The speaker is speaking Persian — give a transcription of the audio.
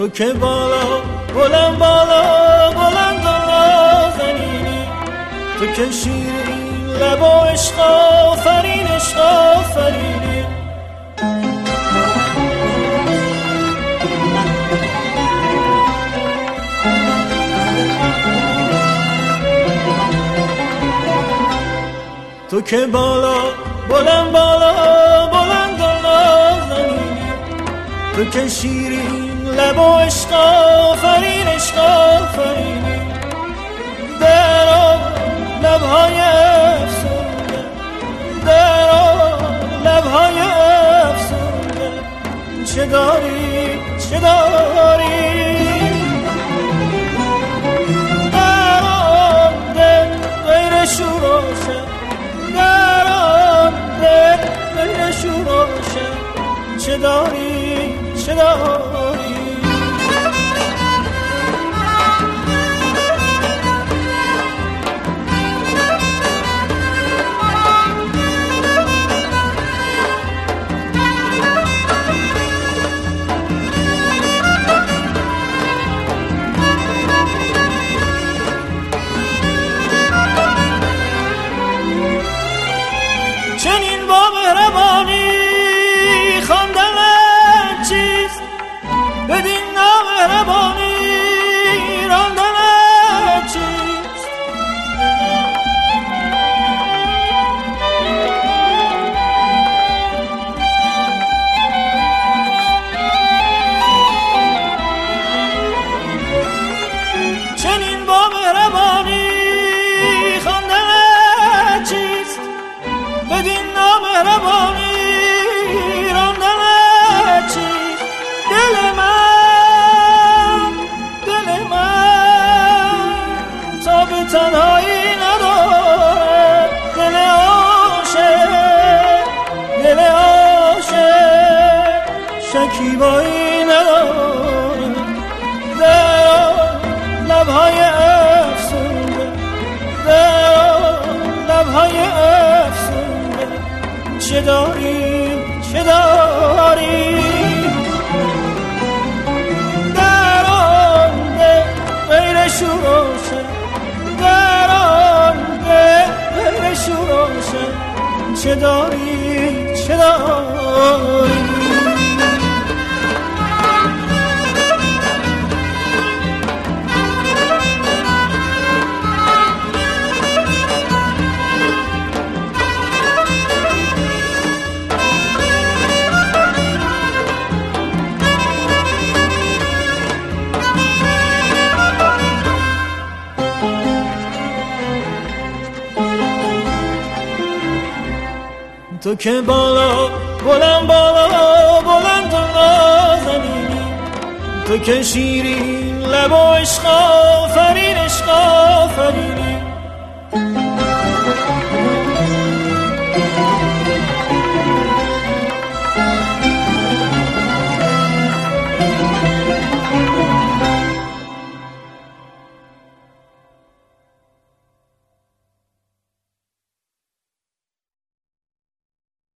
تو که بالا بلند بالا بلند نازنینی، تو که شیرین لب و عشق آفرین عشق آفرینی. تو که بالا بلند بالا بلند نازنینی، تو که شیرین لب و عشق آفرین عشق آفرینی. در لبهای افسونده، در لبهای افسونده، چه داری چه داری؟ در آن دل غیر شور و شر، در آن دل غیر شور و شر، چه داری چه داری؟ چنین با مهربانی خواندن چیست، بدین نامهربانی راندن چیست. چنین با مهربانی خواندن چیست، بدین نامهربانی راندن چیست. دل من تا به تنهایی نداره، دل عاشق شکیبایی نداره. در لبهای افسونده، در لبهای افسونده، چه داری چه داری؟ در آن دل غیر شور و شر، در آن دل غیر شور و شر، چه داری چه داری؟ تو که بالا بلند بالا بلند نازنینی، تو که شیرین لب و عشق آفرین عشق آفرینی.